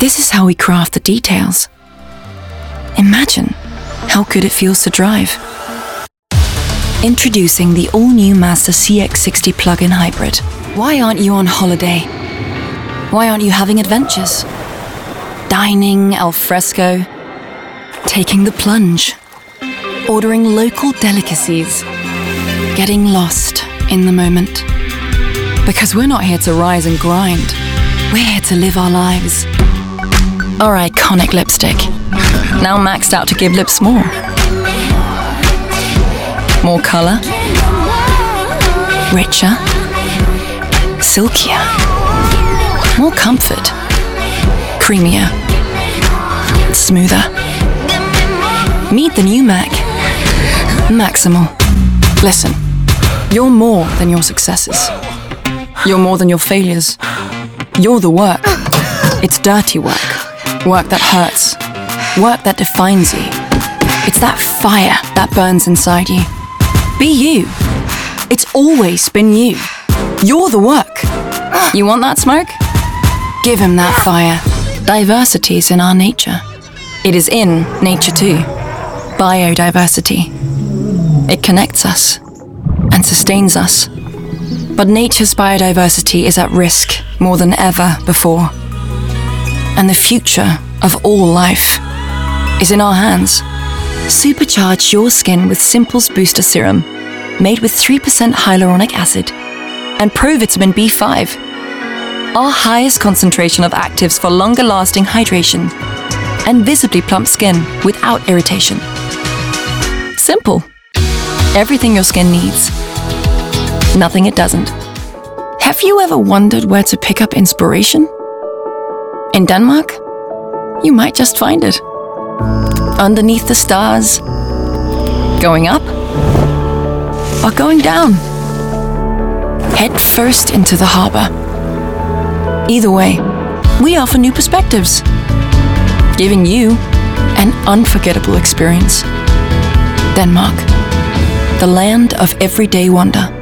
This is how we craft the details. Imagine how good it feels to drive. Introducing the all-new Mazda CX-60 plug-in hybrid. Why aren't you on holiday? Why aren't you having adventures? Dining al fresco, taking the plunge, ordering local delicacies, getting lost in the moment. Because we're not here to rise and grind. We're here to live our lives. Our iconic lipstick, now maxed out to give lips more. More color, richer, silkier, more comfort, creamier, smoother. Meet the new Mac, Maximal. Listen, you're more than your successes. You're more than your failures. You're the work. It's dirty work. Work that hurts. Work that defines you. It's that fire that burns inside you. Be you. It's always been you. You're the work. You want that smoke? Give him that fire. Diversity is in our nature. It is in nature too. Biodiversity. It connects us and sustains us. But nature's biodiversity is at risk more than ever before. And the future of all life is in our hands. Supercharge your skin with Simple's Booster Serum, made with 3% hyaluronic acid and provitamin B5. Our highest concentration of actives for longer-lasting hydration and visibly plump skin without irritation. Simple. Everything your skin needs. Nothing it doesn't. Have you ever wondered where to pick up inspiration? In Denmark, you might just find it. Underneath the stars, going up, or going down. Head first into the harbor. Either way, we offer new perspectives, giving you an unforgettable experience. Denmark, the land of everyday wonder.